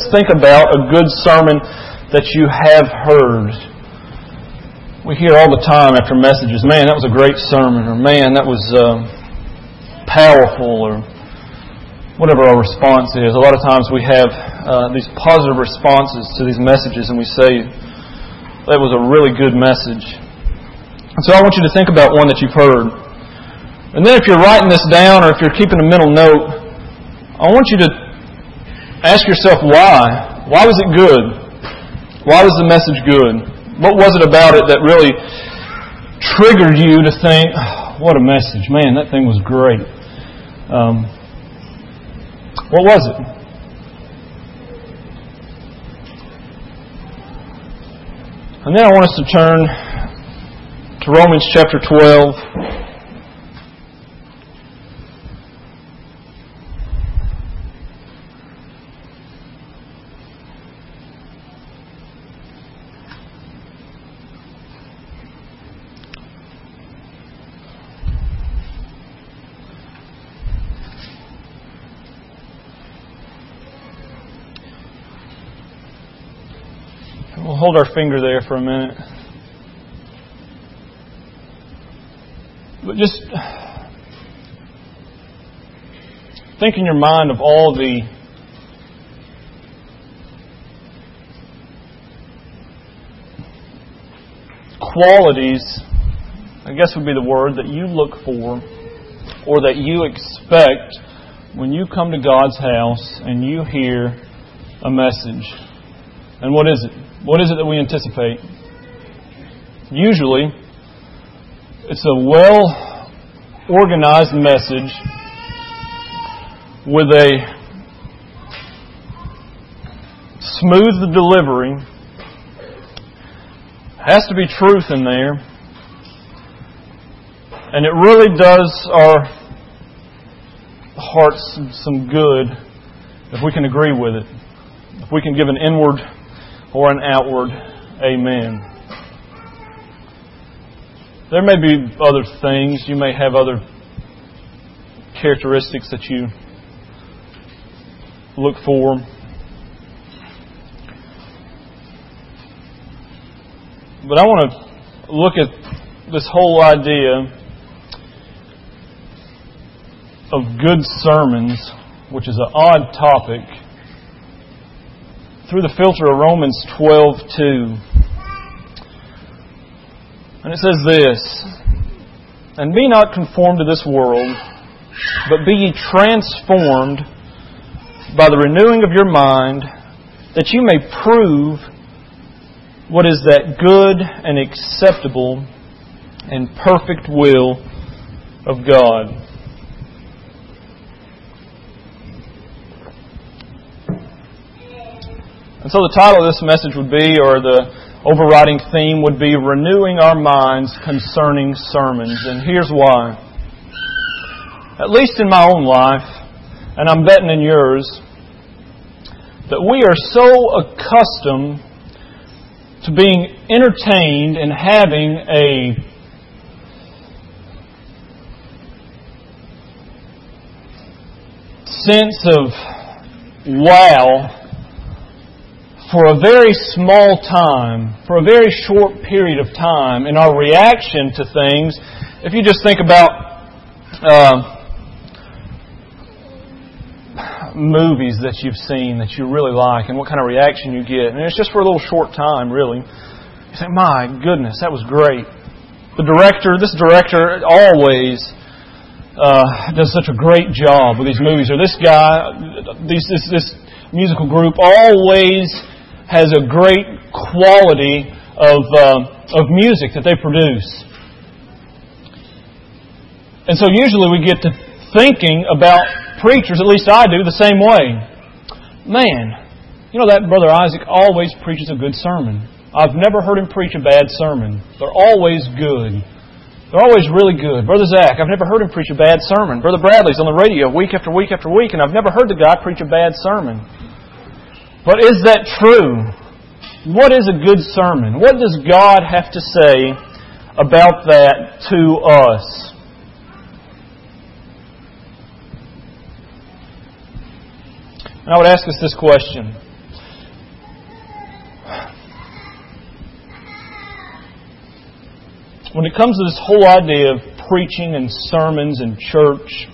Think about a good sermon that you have heard. We hear all the time after messages, man, that was a great sermon, or man, that was powerful, or whatever our response is. A lot of times we have these positive responses to these messages, and we say, that was a really good message. And so I want you to think about one that you've heard. And then if you're writing this down, or if you're keeping a mental note, I want you to ask yourself why. Why was it good? Why was the message good? What was it about it that really triggered you to think, oh, what a message. Man, that thing was great. What was it? And then I want us to turn to Romans chapter 12. We'll hold our finger there for a minute. But just think in your mind of all the qualities, I guess would be the word, that you look for or that you expect when you come to God's house and you hear a message. And what is it? What is it that we anticipate? Usually, it's a well-organized message with a smooth delivery. Has to be truth in there. And it really does our hearts some good if we can agree with it. If we can give an inward or an outward amen. There may be other things. You may have other characteristics that you look for. But I want to look at this whole idea of good sermons, which is an odd topic, through the filter of Romans 12:2. And it says this, "And be not conformed to this world, but be ye transformed by the renewing of your mind, that you may prove what is that good and acceptable and perfect will of God." And so the title of this message would be, or the overriding theme would be, renewing our minds concerning sermons. And here's why. At least in my own life, and I'm betting in yours, that we are so accustomed to being entertained and having a sense of wow for a very small time, for a very short period of time, in our reaction to things. If you just think about movies that you've seen that you really like and what kind of reaction you get, and it's just for a little short time, really. You think, my goodness, that was great. This director always does such a great job with these movies, or this guy, this musical group always has a great quality of music that they produce. And so usually we get to thinking about preachers, at least I do, the same way. Man, you know that Brother Isaac always preaches a good sermon. I've never heard him preach a bad sermon. They're always good. They're always really good. Brother Zach, I've never heard him preach a bad sermon. Brother Bradley's on the radio week after week after week, and I've never heard the guy preach a bad sermon. But is that true? What is a good sermon? What does God have to say about that to us? And I would ask us this question. when it comes to this whole idea of preaching and sermons in church,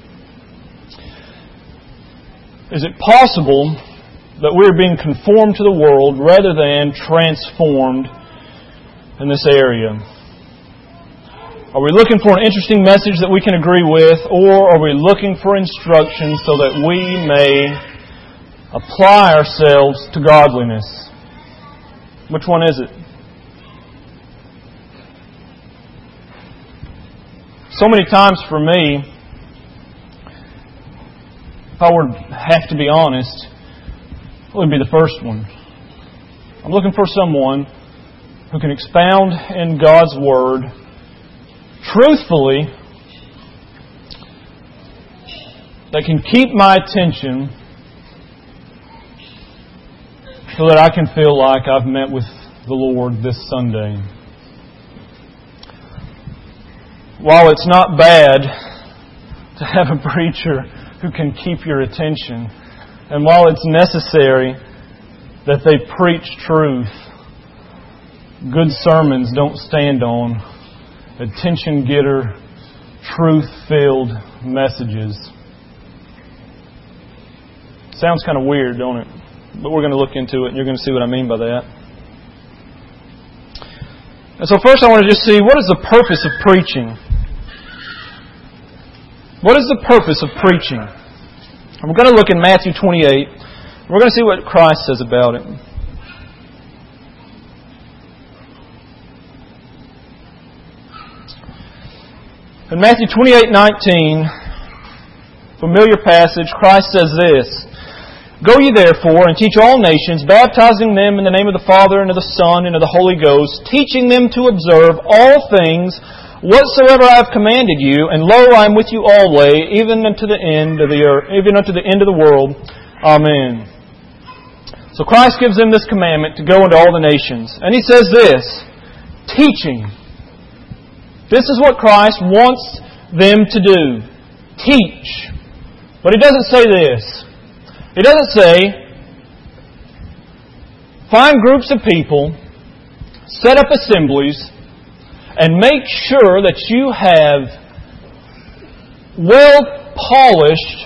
is it possible that we're being conformed to the world rather than transformed in this area? Are we looking for an interesting message that we can agree with, or are we looking for instruction so that we may apply ourselves to godliness? Which one is it? So many times for me, if I were to have to be honest, it would be the first one. I'm looking for someone who can expound in God's Word truthfully, that can keep my attention so that I can feel like I've met with the Lord this Sunday. While it's not bad to have a preacher who can keep your attention, and while it's necessary that they preach truth, good sermons don't stand on attention-getter, truth-filled messages. Sounds kind of weird, don't it? But we're going to look into it, and you're going to see what I mean by that. And so first I want to just see, what is the purpose of preaching? What is the purpose of preaching? And we're going to look in Matthew 28. We're going to see what Christ says about it. In Matthew 28:19, familiar passage, Christ says this, "Go ye therefore, and teach all nations, baptizing them in the name of the Father, and of the Son, and of the Holy Ghost, teaching them to observe all things whatsoever I have commanded you, and lo, I am with you always, even unto the end of the earth, even unto the end of the world. Amen." So Christ gives them this commandment to go into all the nations. And He says this, teaching. This is what Christ wants them to do. Teach. But He doesn't say this. He doesn't say, find groups of people, set up assemblies, and make sure that you have well-polished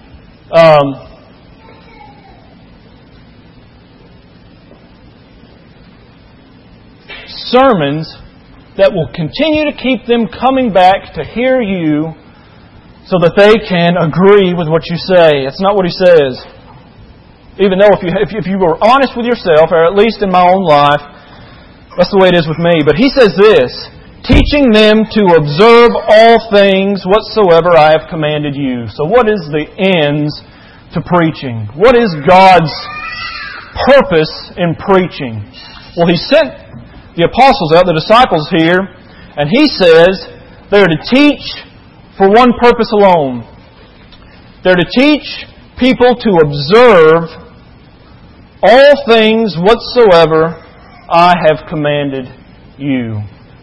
sermons that will continue to keep them coming back to hear you so that they can agree with what you say. That's not what He says. Even though if you were honest with yourself, or at least in my own life, that's the way it is with me. But He says this, teaching them to observe all things whatsoever I have commanded you. So what is the ends to preaching? What is God's purpose in preaching? Well, He sent the apostles out, the disciples here, and He says they're to teach for one purpose alone. They're to teach people to observe all things whatsoever I have commanded you.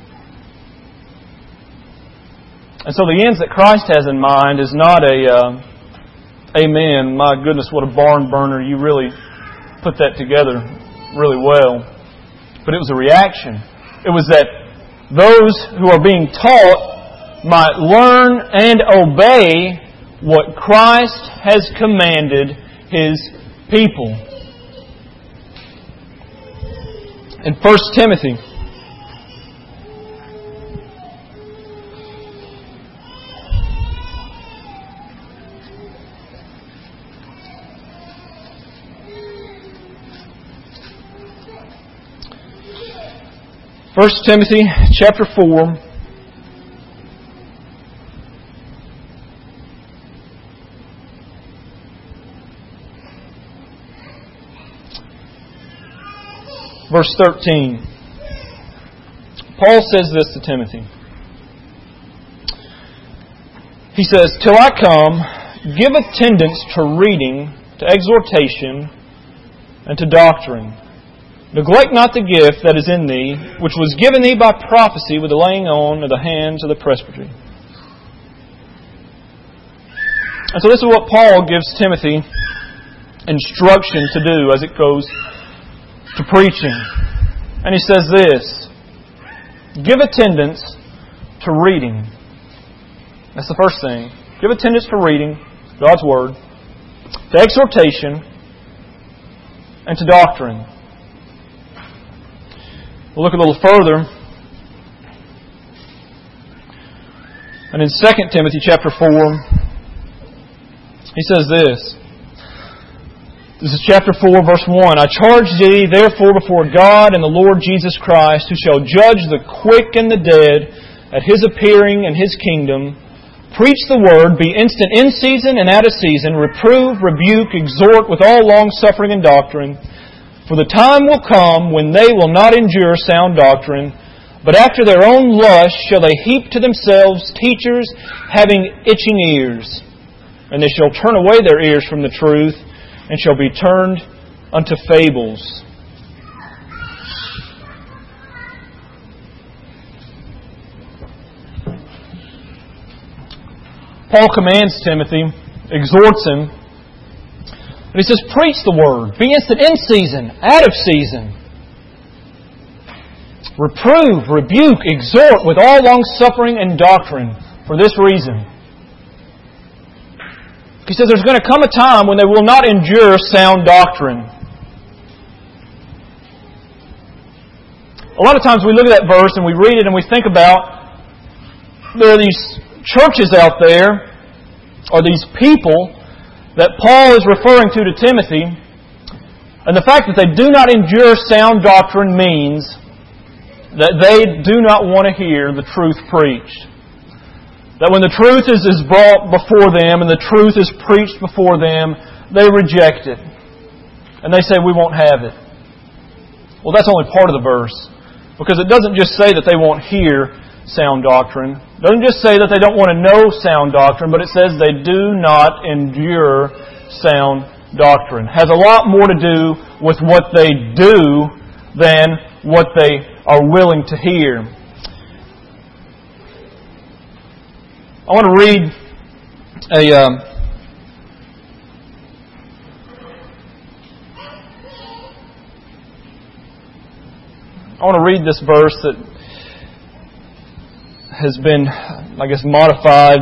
And so the ends that Christ has in mind is not amen, my goodness, what a barn burner, you really put that together really well. But it was a reaction. It was that those who are being taught might learn and obey what Christ has commanded His people. In 1 Timothy, chapter 4, verse 13. Paul says this to Timothy. He says, "Till I come, give attendance to reading, to exhortation, and to doctrine. Neglect not the gift that is in thee, which was given thee by prophecy with the laying on of the hands of the presbytery." And so this is what Paul gives Timothy instruction to do as it goes to preaching. And he says this, give attendance to reading. That's the first thing. Give attendance to reading God's Word, to exhortation, and to doctrine. We'll look a little further. And in 2 Timothy chapter 4, he says this. This is chapter 4, verse 1. I charge thee, therefore, before God and the Lord Jesus Christ, who shall judge the quick and the dead at His appearing and His kingdom. Preach the word, be instant in season and out of season, reprove, rebuke, exhort with all longsuffering and doctrine. For the time will come when they will not endure sound doctrine, but after their own lust shall they heap to themselves teachers having itching ears. And they shall turn away their ears from the truth, and shall be turned unto fables. Paul commands Timothy, exhorts him, and he says, preach the word. Be instant in season, out of season. Reprove, rebuke, exhort with all longsuffering and doctrine for this reason. He says there's going to come a time when they will not endure sound doctrine. A lot of times we look at that verse and we read it and we think about there are these churches out there, or these people that Paul is referring to Timothy, and the fact that they do not endure sound doctrine means that they do not want to hear the truth preached. That when the truth is brought before them and the truth is preached before them, they reject it. And they say, we won't have it. Well, that's only part of the verse. Because it doesn't just say that they won't hear sound doctrine. It doesn't just say that they don't want to know sound doctrine, but it says they do not endure sound doctrine. It has a lot more to do with what they do than what they are willing to hear. I want to read this verse that has been, I guess, modified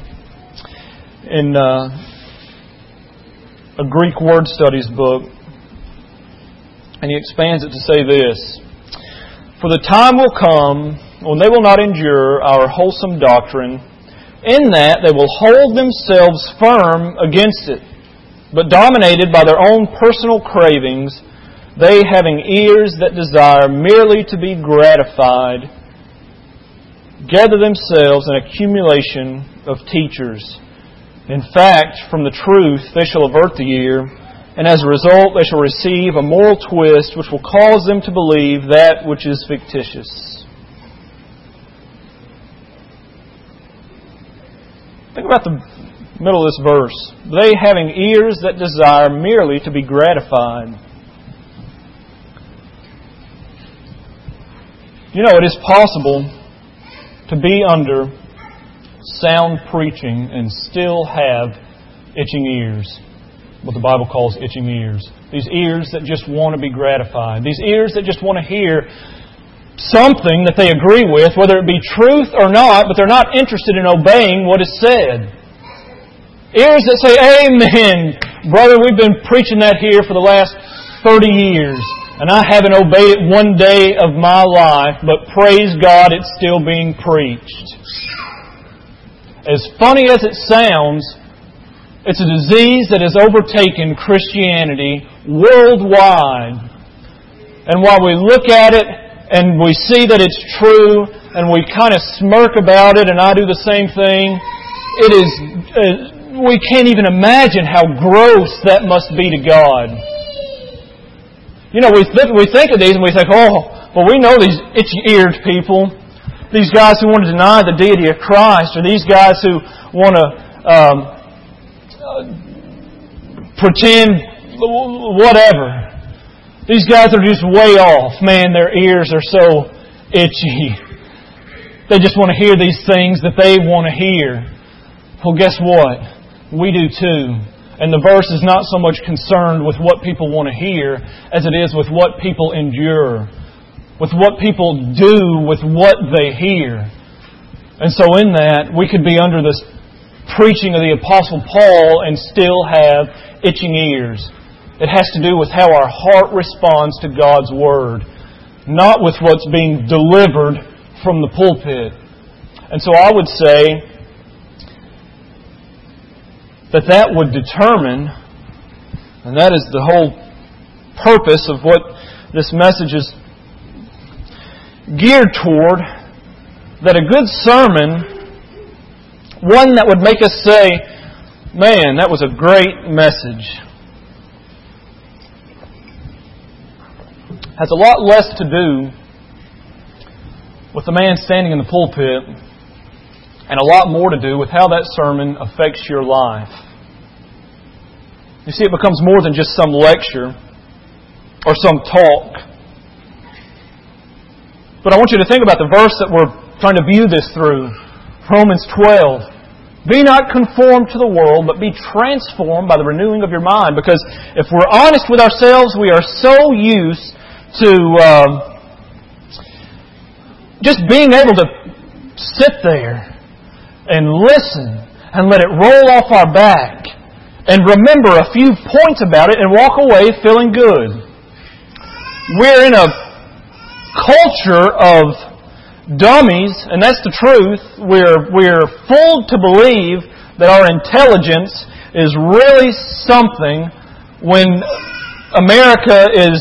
in a Greek word studies book. And he expands it to say this. For the time will come when they will not endure our wholesome doctrine, in that they will hold themselves firm against it, but dominated by their own personal cravings, they having ears that desire merely to be gratified, gather themselves an accumulation of teachers. In fact, from the truth they shall avert the ear, and as a result they shall receive a moral twist which will cause them to believe that which is fictitious. Think about the middle of this verse. They having ears that desire merely to be gratified. You know, it is possible to be under sound preaching and still have itching ears. What the Bible calls itching ears. These ears that just want to be gratified. These ears that just want to hear something that they agree with, whether it be truth or not, but they're not interested in obeying what is said. Ears that say, amen, brother, we've been preaching that here for the last 30 years, and I haven't obeyed it one day of my life, but praise God, it's still being preached. As funny as it sounds, it's a disease that has overtaken Christianity worldwide. And while we look at it and we see that it's true and we kind of smirk about it, and I do the same thing, we can't even imagine how gross that must be to God. You know, we think of these and we think, oh, well, we know these itchy-eared people. These guys who want to deny the deity of Christ, or these guys who want to pretend whatever. These guys are just way off. Man, their ears are so itchy. They just want to hear these things that they want to hear. Well, guess what? We do too. And the verse is not so much concerned with what people want to hear as it is with what people endure. With what people do with what they hear. And so in that, we could be under this preaching of the Apostle Paul and still have itching ears. It has to do with how our heart responds to God's Word, not with what's being delivered from the pulpit. And so I would say that would determine, and that is the whole purpose of what this message is geared toward, that a good sermon, one that would make us say, man, that was a great message, has a lot less to do with the man standing in the pulpit and a lot more to do with how that sermon affects your life. You see, it becomes more than just some lecture or some talk. But I want you to think about the verse that we're trying to view this through. Romans 12. Be not conformed to the world, but be transformed by the renewing of your mind. Because if we're honest with ourselves, we are so used to just being able to sit there and listen and let it roll off our back and remember a few points about it and walk away feeling good. We're in a culture of dummies, and that's the truth. We're fooled to believe that our intelligence is really something when America is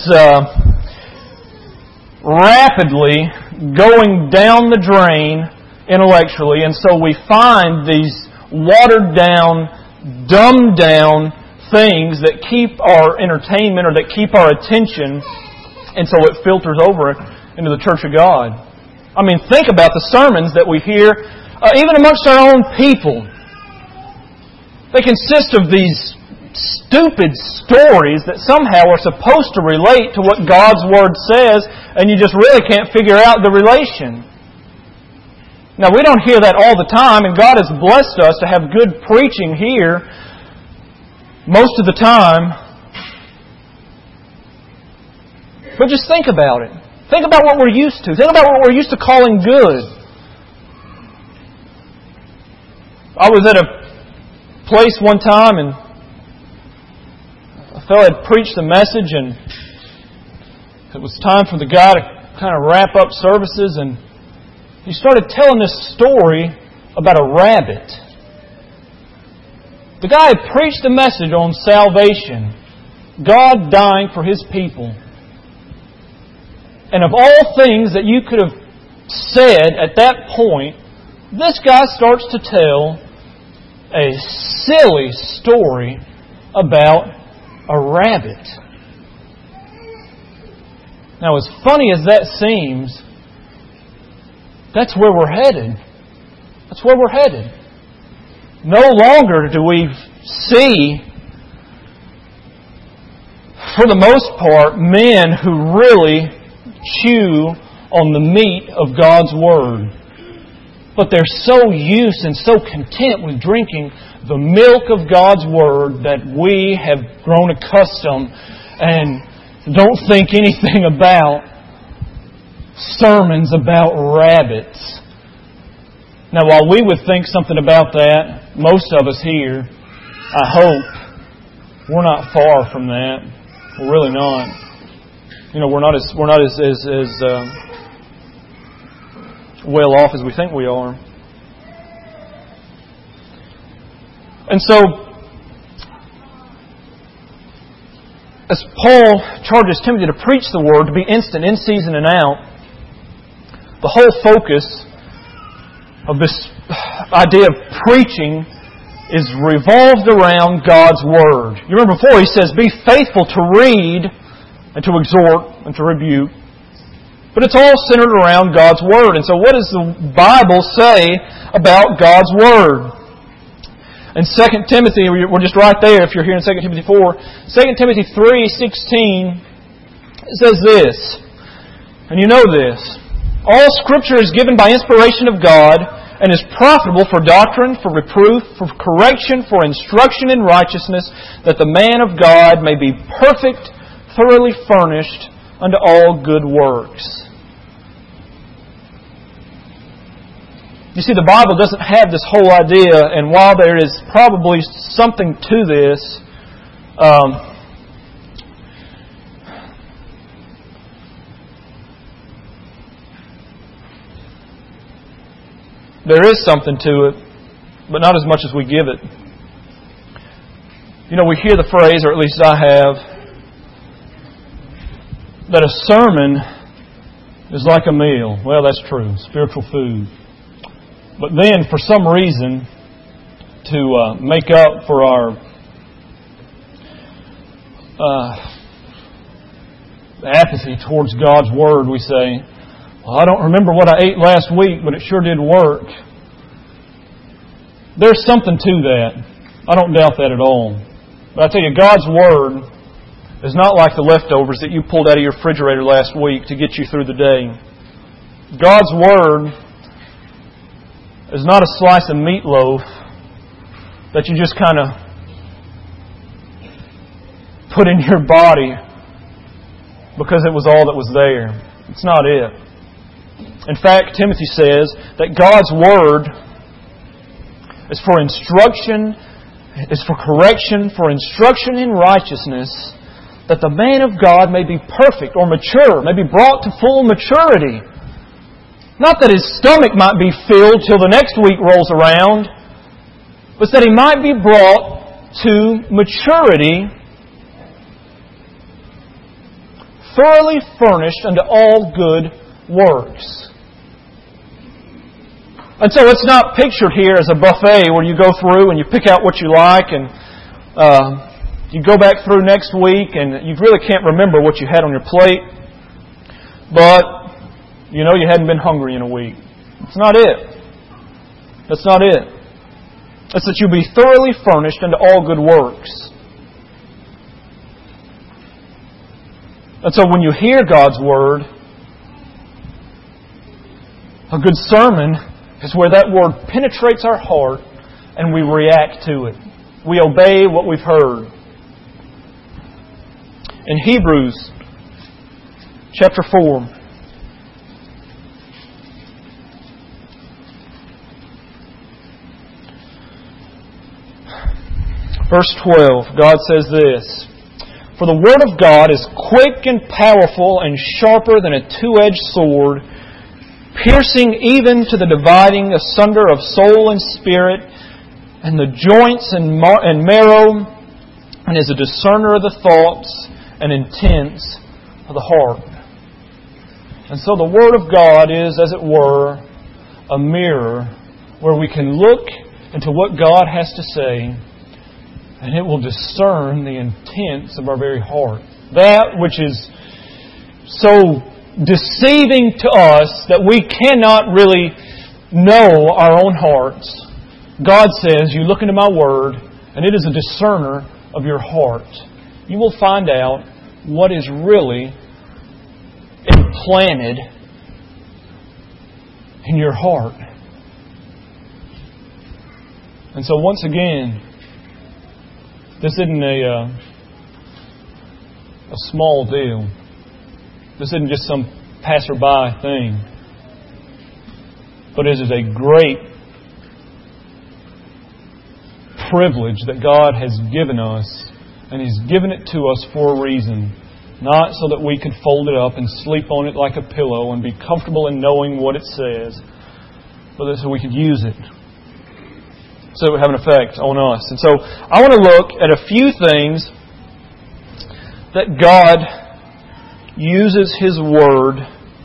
rapidly going down the drain intellectually, and so we find these watered down, dumbed down things that keep our entertainment or that keep our attention, and so it filters over into the church of God. I mean, think about the sermons that we hear, even amongst our own people. They consist of these stupid stories that somehow are supposed to relate to what God's Word says, and you just really can't figure out the relation. Now, we don't hear that all the time, and God has blessed us to have good preaching here most of the time. But just think about it. Think about what we're used to. Think about what we're used to calling good. I was at a place one time, and a fellow had preached a message, and it was time for the guy to kind of wrap up services, and he started telling this story about a rabbit. The guy had preached a message on salvation, God dying for His people. And of all things that you could have said at that point, this guy starts to tell a silly story about a rabbit. Now, as funny as that seems, that's where we're headed. That's where we're headed. No longer do we see, for the most part, men who really chew on the meat of God's Word. But they're so used and so content with drinking the milk of God's Word that we have grown accustomed and don't think anything about sermons about rabbits. Now, while we would think something about that, most of us here, I hope, we're not far from that. We're really not. You know, we're not as well off as we think we are. And so, as Paul charges Timothy to preach the Word, to be instant, in season and out, the whole focus of this idea of preaching is revolved around God's Word. You remember before he says, be faithful to read and to exhort and to rebuke. But it's all centered around God's Word. And so what does the Bible say about God's Word? In 2 Timothy, we're just right there if you're here in 2 Timothy 4. 2 Timothy 3:16, it says this, and you know this, all Scripture is given by inspiration of God and is profitable for doctrine, for reproof, for correction, for instruction in righteousness, that the man of God may be perfect, thoroughly furnished unto all good works. You see, the Bible doesn't have this whole idea, and while there is probably something to this, there is something to it, but not as much as we give it. You know, we hear the phrase, or at least I have, that a sermon is like a meal. Well, that's true. Spiritual food. But then, for some reason, to make up for our apathy towards God's Word, we say, well, I don't remember what I ate last week, but it sure did work. There's something to that. I don't doubt that at all. But I tell you, God's Word is not like the leftovers that you pulled out of your refrigerator last week to get you through the day. God's Word is not a slice of meatloaf that you just kind of put in your body because it was all that was there. It's not it. In fact, Timothy says that God's Word is for instruction, is for correction, for instruction in righteousness, that the man of God may be perfect or mature, may be brought to full maturity. Not that his stomach might be filled till the next week rolls around, but that he might be brought to maturity, thoroughly furnished unto all good works. And so it's not pictured here as a buffet where you go through and you pick out what you like and you go back through next week and you really can't remember what you had on your plate. But you know you hadn't been hungry in a week. That's not it. That's not it. It's that you be thoroughly furnished unto all good works. And so when you hear God's Word, a good sermon is where that Word penetrates our heart and we react to it. We obey what we've heard. In Hebrews chapter 4, verse 12, God says this, "For the Word of God is quick and powerful and sharper than a two-edged sword, piercing even to the dividing asunder of soul and spirit, and the joints and marrow, and is a discerner of the thoughts and intents of the heart." And so the Word of God is, as it were, a mirror where we can look into what God has to say, and it will discern the intents of our very heart. That which is so deceiving to us that we cannot really know our own hearts. God says, you look into my Word, and it is a discerner of your heart. You will find out what is really implanted in your heart. And so once again, this isn't a small deal. This isn't just some passerby thing. But it is a great privilege that God has given us. And He's given it to us for a reason. Not so that we could fold it up and sleep on it like a pillow and be comfortable in knowing what it says. But so we could use it. So it would have an effect on us. And so I want to look at a few things that God uses His Word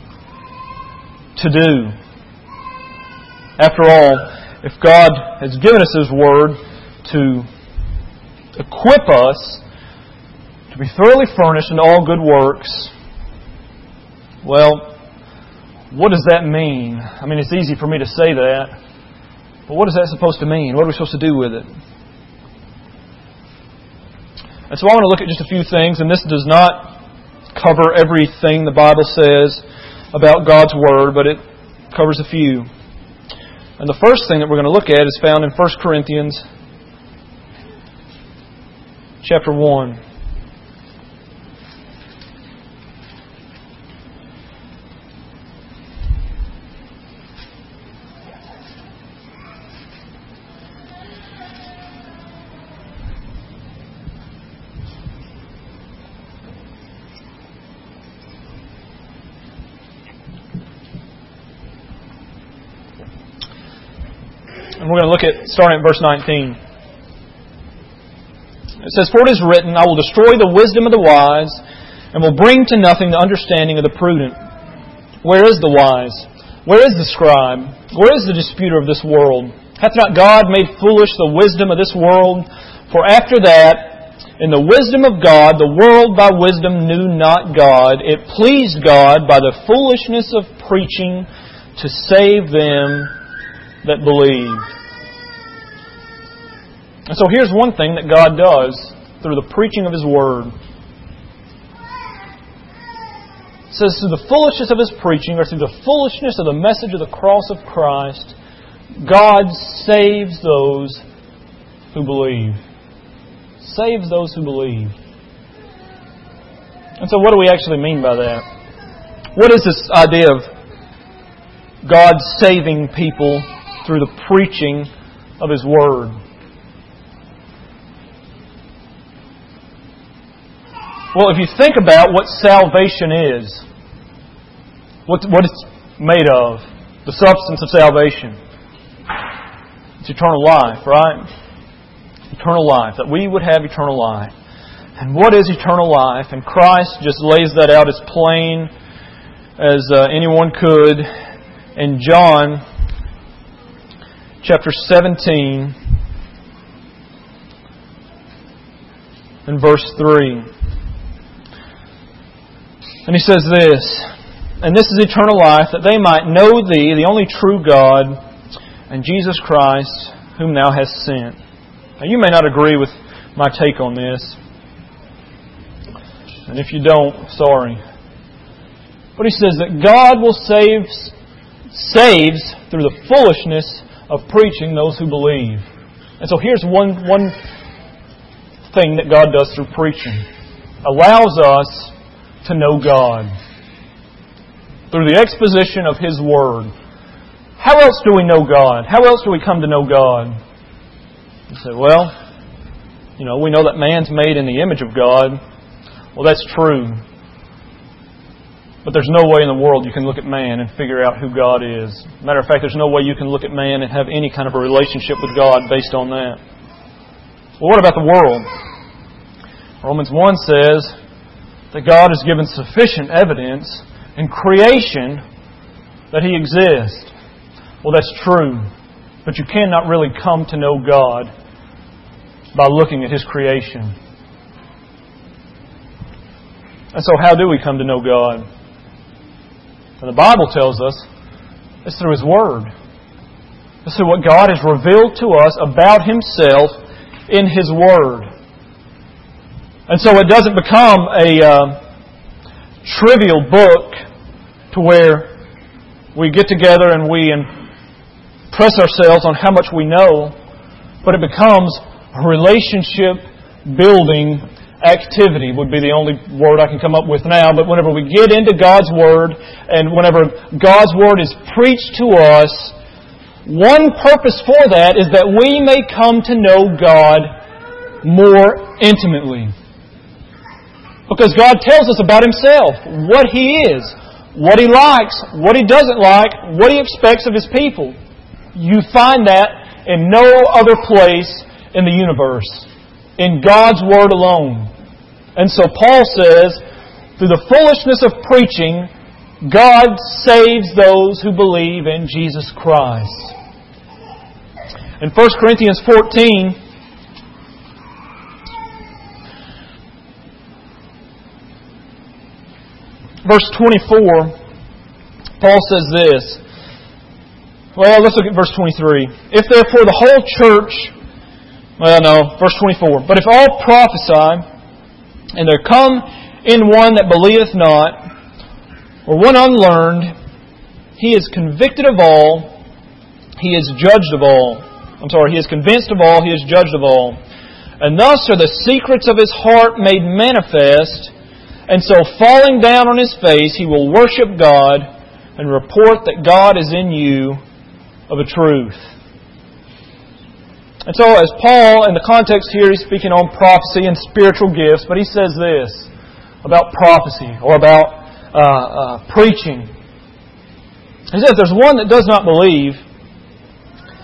to do. After all, if God has given us His Word to equip us to be thoroughly furnished in all good works, well, what does that mean? I mean, it's easy for me to say that. But what is that supposed to mean? What are we supposed to do with it? And so I want to look at just a few things, and this does not cover everything the Bible says about God's Word, but it covers a few. And the first thing that we're going to look at is found in 1 Corinthians chapter 1. And we're going to look at, starting at verse 19. It says, "For it is written, I will destroy the wisdom of the wise, and will bring to nothing the understanding of the prudent. Where is the wise? Where is the scribe? Where is the disputer of this world? Hath not God made foolish the wisdom of this world? For after that, in the wisdom of God, the world by wisdom knew not God. It pleased God by the foolishness of preaching to save them that believe." And so here's one thing that God does through the preaching of His Word. It says, through the foolishness of His preaching, or through the foolishness of the message of the cross of Christ, God saves those who believe. Saves those who believe. And so what do we actually mean by that? What is this idea of God saving people through the preaching of His Word? Well, if you think about what salvation is, what it's made of, the substance of salvation, it's eternal life, right? Eternal life, that we would have eternal life. And what is eternal life? And Christ just lays that out as plain as anyone could in John chapter 17 and verse 3. And He says this, "And this is eternal life, that they might know Thee, the only true God, and Jesus Christ, whom Thou hast sent." Now, you may not agree with my take on this. And if you don't, sorry. But He says that God will saves through the foolishness of preaching those who believe. And so here's one thing that God does through preaching. Allows us to know God. Through the exposition of His Word. How else do we know God? How else do we come to know God? You say, well, we know that man's made in the image of God. Well, that's true. But there's no way in the world you can look at man and figure out who God is. Matter of fact, there's no way you can look at man and have any kind of a relationship with God based on that. Well, what about the world? Romans 1 says that God has given sufficient evidence in creation that He exists. Well, that's true. But you cannot really come to know God by looking at His creation. And so how do we come to know God? And the Bible tells us it's through His Word. It's through what God has revealed to us about Himself in His Word. And so it doesn't become a trivial book to where we get together and we impress ourselves on how much we know, but it becomes a relationship-building activity would be the only word I can come up with now. But whenever we get into God's Word and whenever God's Word is preached to us, one purpose for that is that we may come to know God more intimately. Because God tells us about Himself, what He is, what He likes, what He doesn't like, what He expects of His people. You find that in no other place in the universe. In God's Word alone. And so Paul says, through the foolishness of preaching, God saves those who believe in Jesus Christ. In 1 Corinthians 14, verse 24, Paul says this. Well, let's look at verse 23. If therefore the whole church... verse 24. But if all prophesy, and there come in one that believeth not, or one unlearned, he is convicted of all, he is judged of all. He is convinced of all, he is judged of all. And thus are the secrets of his heart made manifest, and so falling down on his face, he will worship God and report that God is in you of a truth. And so as Paul, in the context here, he's speaking on prophecy and spiritual gifts, but he says this about prophecy or about preaching. He says, there's one that does not believe,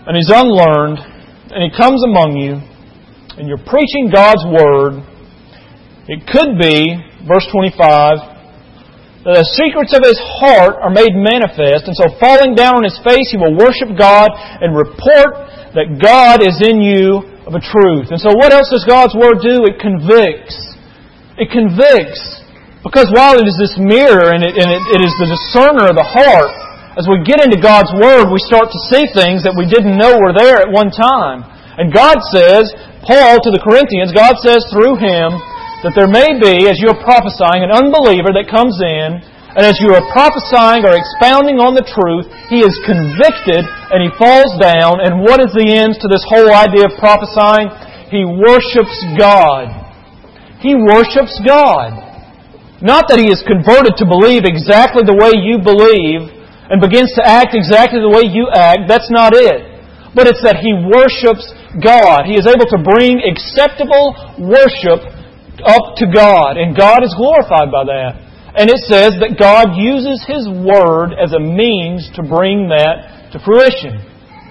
and he's unlearned, and he comes among you, and you're preaching God's Word, it could be, verse 25, that the secrets of his heart are made manifest, and so falling down on his face, he will worship God and report that God is in you of a truth. And so what else does God's Word do? It convicts. It convicts. Because while it is this mirror and it is the discerner of the heart, as we get into God's Word, we start to see things that we didn't know were there at one time. And God says, Paul to the Corinthians, God says through him that there may be, as you are prophesying, an unbeliever that comes in, and as you are prophesying or expounding on the truth, he is convicted and he falls down. And what is the end to this whole idea of prophesying? He worships God. He worships God. Not that he is converted to believe exactly the way you believe and begins to act exactly the way you act. That's not it. But it's that he worships God. He is able to bring acceptable worship up to God. And God is glorified by that. And it says that God uses His Word as a means to bring that to fruition.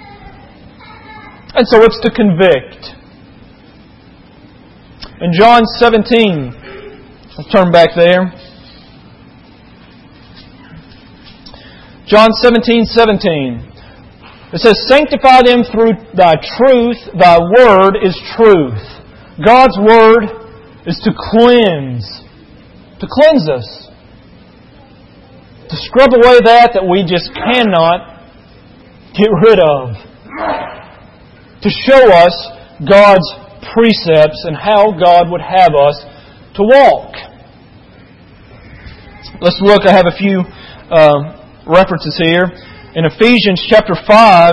And so it's to convict. In John 17, let's turn back there. John 17:17. It says, "Sanctify them through Thy truth. Thy Word is truth." God's Word is to cleanse us. To scrub away that we just cannot get rid of. To show us God's precepts and how God would have us to walk. Let's look. I have a few references here. In Ephesians chapter 5,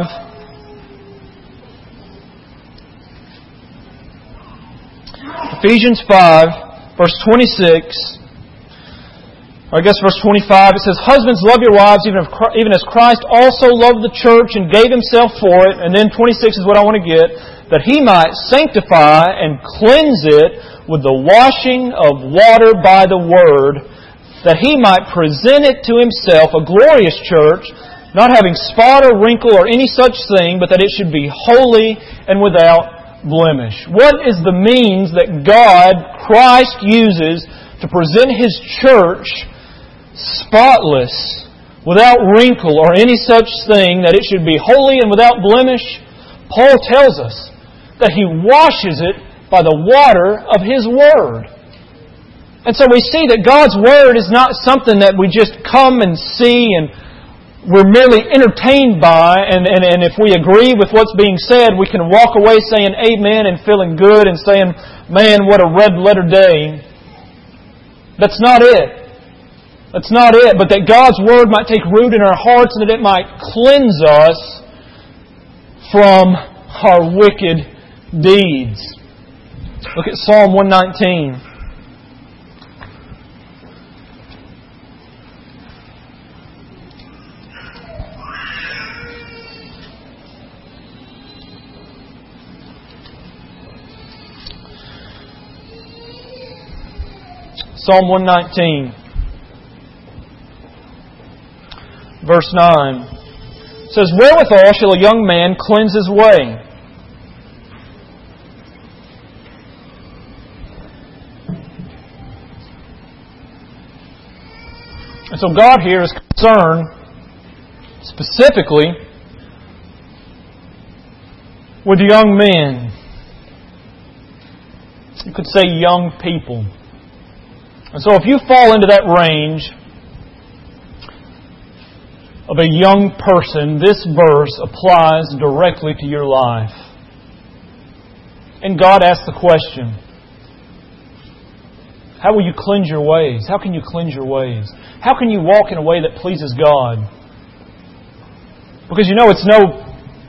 Ephesians 5, verse 26, or I guess verse 25, it says, "Husbands, love your wives even as Christ also loved the church and gave Himself for it." And then 26 is what I want to get. "That He might sanctify and cleanse it with the washing of water by the Word, that He might present it to Himself a glorious church, not having spot or wrinkle or any such thing, but that it should be holy and without blemish." What is the means that God, Christ, uses to present His church spotless, without wrinkle or any such thing, that it should be holy and without blemish? Paul tells us that He washes it by the water of His Word. And so we see that God's Word is not something that we just come and see and we're merely entertained by, and if we agree with what's being said, we can walk away saying amen and feeling good and saying, man, what a red letter day. That's not it. That's not it. But that God's Word might take root in our hearts and that it might cleanse us from our wicked deeds. Look at Psalm 119. Psalm 119, verse 9, says, "Wherewithal shall a young man cleanse his way? And so God here is concerned specifically with young men. You could say young people. And so if you fall into that range of a young person, this verse applies directly to your life. And God asks the question, how will you cleanse your ways? How can you cleanse your ways? How can you walk in a way that pleases God? Because it's no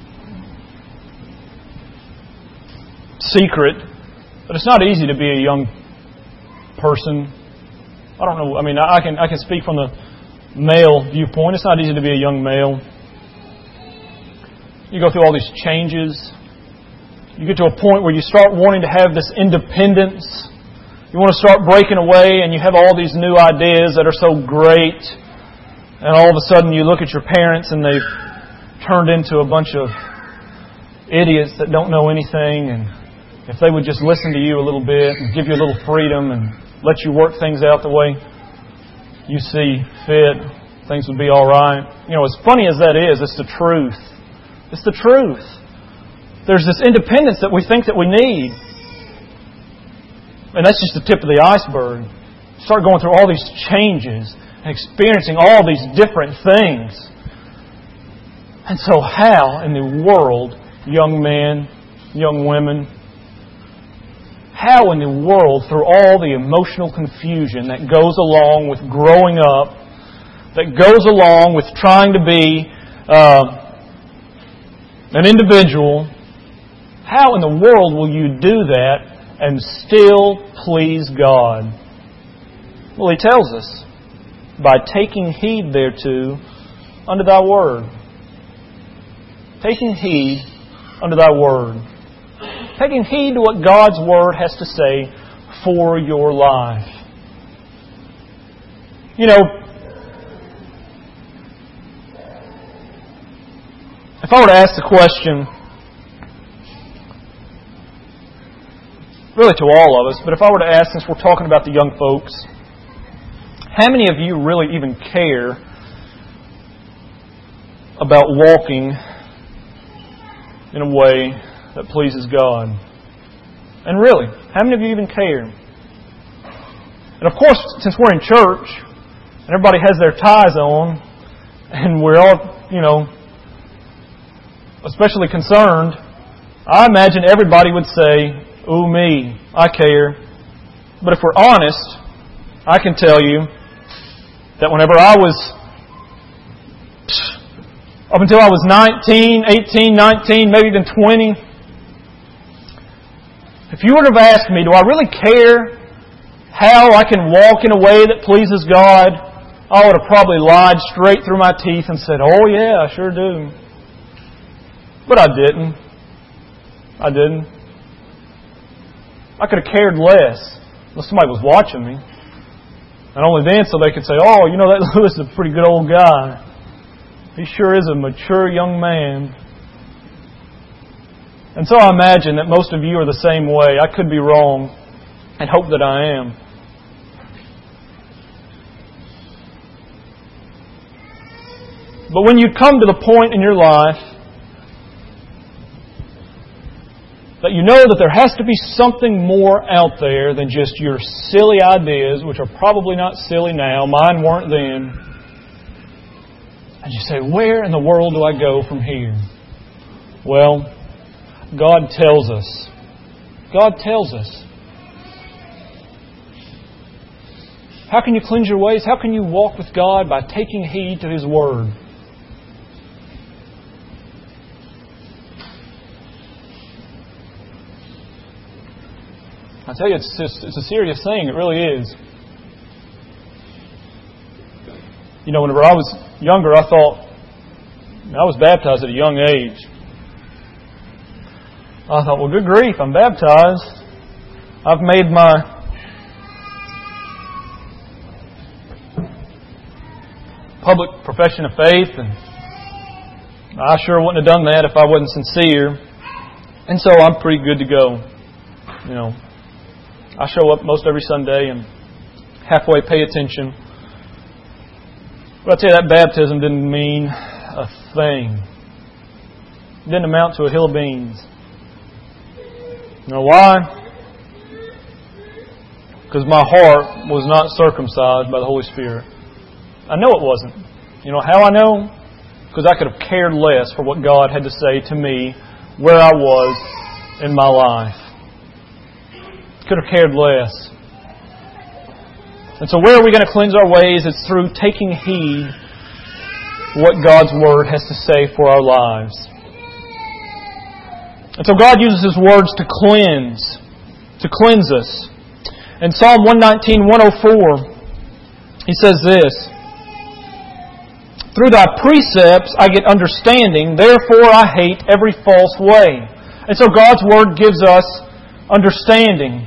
secret that it's not easy to be a young person. I don't know. I mean, I can speak from the male viewpoint. It's not easy to be a young male. You go through all these changes. You get to a point where you start wanting to have this independence. You want to start breaking away, and you have all these new ideas that are so great. And all of a sudden, you look at your parents, and they've turned into a bunch of idiots that don't know anything, and if they would just listen to you a little bit and give you a little freedom and let you work things out the way you see fit, things would be all right. As funny as that is, it's the truth. It's the truth. There's this independence that we think that we need. And that's just the tip of the iceberg. Start going through all these changes and experiencing all these different things. And so how in the world, young men, young women, how in the world, through all the emotional confusion that goes along with growing up, that goes along with trying to be an individual, how in the world will you do that and still please God? Well, He tells us, by taking heed thereto unto Thy Word. Taking heed unto Thy Word. Taking heed to what God's Word has to say for your life. If I were to ask the question, really to all of us, but if I were to ask, since we're talking about the young folks, how many of you really even care about walking in a way that pleases God? And really, how many of you even care? And of course, since we're in church, and everybody has their ties on, and we're all, especially concerned, I imagine everybody would say, "Ooh, me, I care." But if we're honest, I can tell you that whenever up until I was 19, 18, 19, maybe even 20, if you would have asked me, do I really care how I can walk in a way that pleases God, I would have probably lied straight through my teeth and said, "Oh yeah, I sure do." But I didn't. I could have cared less unless somebody was watching me. And only then so they could say, "Oh, that Lewis is a pretty good old guy. He sure is a mature young man." And so I imagine that most of you are the same way. I could be wrong and hope that I am. But when you come to the point in your life that you know that there has to be something more out there than just your silly ideas, which are probably not silly now, mine weren't then, and you say, where in the world do I go from here? Well, God tells us. God tells us. How can you cleanse your ways? How can you walk with God? By taking heed to His Word. I tell you, it's a serious thing. It really is. Whenever I was younger, I thought, I was baptized at a young age. I thought, well, good grief, I'm baptized. I've made my public profession of faith, and I sure wouldn't have done that if I wasn't sincere. And so I'm pretty good to go. I show up most every Sunday and halfway pay attention. But I tell you, that baptism didn't mean a thing. It didn't amount to a hill of beans. You know why? Because my heart was not circumcised by the Holy Spirit. I know it wasn't. You know how I know? Because I could have cared less for what God had to say to me where I was in my life. Could have cared less. And so where are we going to cleanse our ways? It's through taking heed what God's Word has to say for our lives. And so God uses His words to cleanse us. In Psalm 119, 104, He says this, "Through Thy precepts I get understanding, therefore I hate every false way." And so God's Word gives us understanding.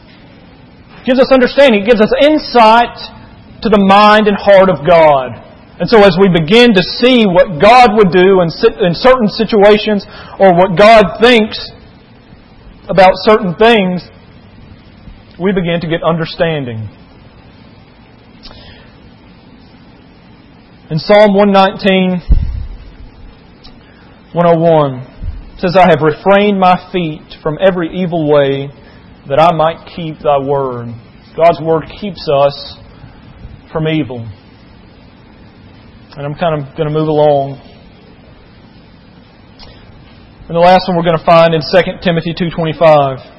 It gives us understanding. It gives us insight to the mind and heart of God. And so as we begin to see what God would do in certain situations, or what God thinks about certain things, we begin to get understanding. In Psalm 119, 101, it says, I have refrained my feet from every evil way, that I might keep Thy word. God's word keeps us from evil. And I'm kind of going to move along. And the last one we're going to find in 2 Timothy 2:25.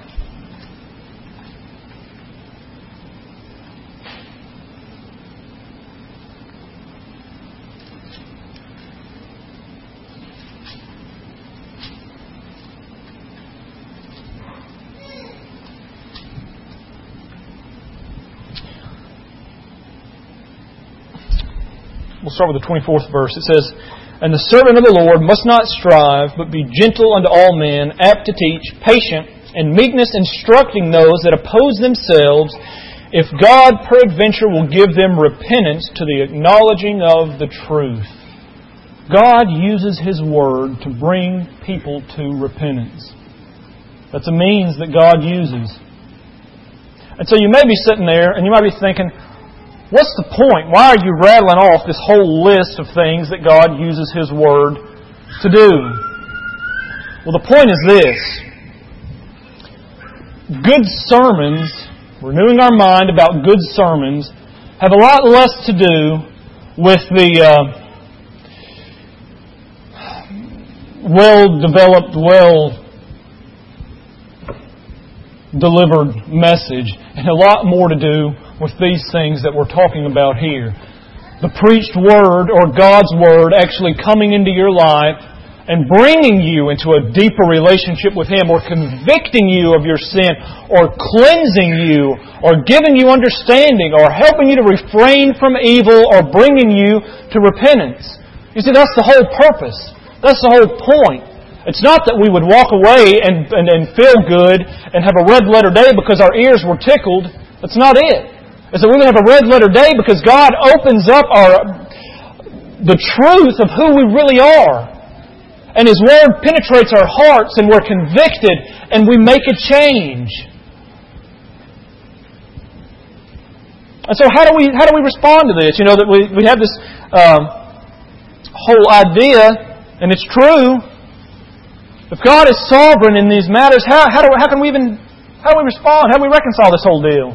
We'll start with the 24th verse. It says, And the servant of the Lord must not strive, but be gentle unto all men, apt to teach, patient, and meekness instructing those that oppose themselves, if God peradventure will give them repentance to the acknowledging of the truth. God uses His Word to bring people to repentance. That's a means that God uses. And so you may be sitting there and you might be thinking, what's the point? Why are you rattling off this whole list of things that God uses His Word to do? Well, the point is this. Good sermons, renewing our mind about good sermons, have a lot less to do with the well-developed, well-delivered message, and a lot more to do with these things that we're talking about here. The preached Word, or God's Word, actually coming into your life and bringing you into a deeper relationship with Him, or convicting you of your sin, or cleansing you, or giving you understanding, or helping you to refrain from evil, or bringing you to repentance. You see, that's the whole purpose. That's the whole point. It's not that we would walk away and feel good and have a red letter day because our ears were tickled. That's not it. It's that we would have a red letter day because God opens up the truth of who we really are. And His Word penetrates our hearts and we're convicted and we make a change. And so how do we respond to this? You know, that we have this whole idea, and it's true. If God is sovereign in these matters, how do we respond? How do we reconcile this whole deal?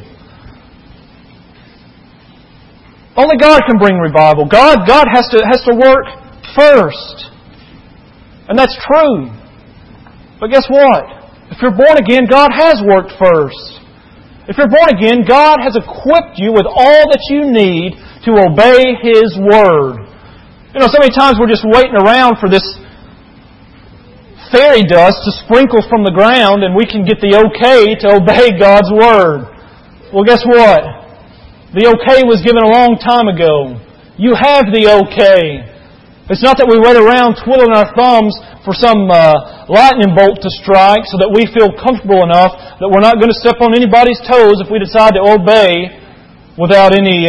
Only God can bring revival. God has to work first. And that's true. But guess what? If you're born again, God has worked first. If you're born again, God has equipped you with all that you need to obey His Word. You know, so many times we're just waiting around for this fairy dust to sprinkle from the ground and we can get the okay to obey God's Word. Well, guess what? The okay was given a long time ago. You have the okay. It's not that we wait around twiddling our thumbs for some lightning bolt to strike so that we feel comfortable enough that we're not going to step on anybody's toes if we decide to obey without any